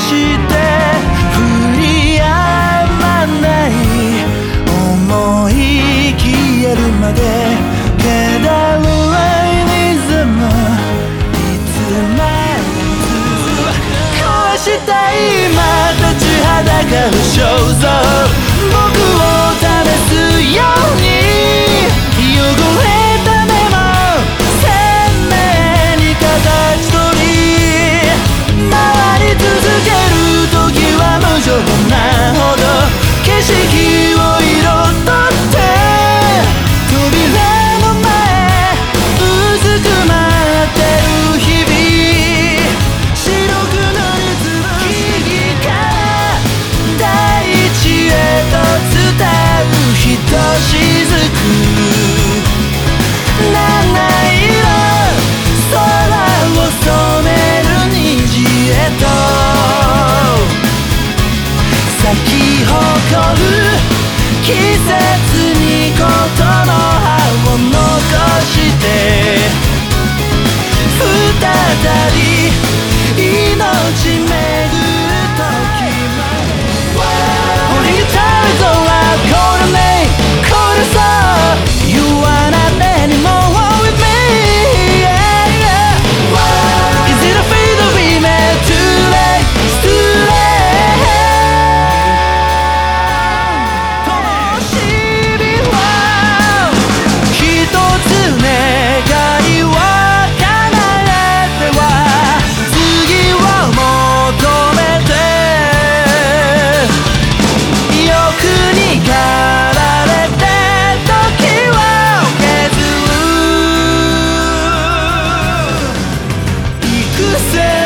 して振りやまない思い消えるまで気だるいリズムいつまで壊したいまた立ちはだかる肖像僕を試すように汚れた目も鮮明に形取り回り続ける時は無情なほど景色を彩って扉の前うずくまってる日々白く塗りつぶ木々から大地へと伝うひとしずく七色空を染める虹へと咲き誇る季節にことの葉を残して再び命めぐる時まで降りたる空これねこれさ You are not anymore with me Is it a fate that we met too late It's too late 灯火は一つ願いを叶えては次を求めて欲に駆られて時を削る幾千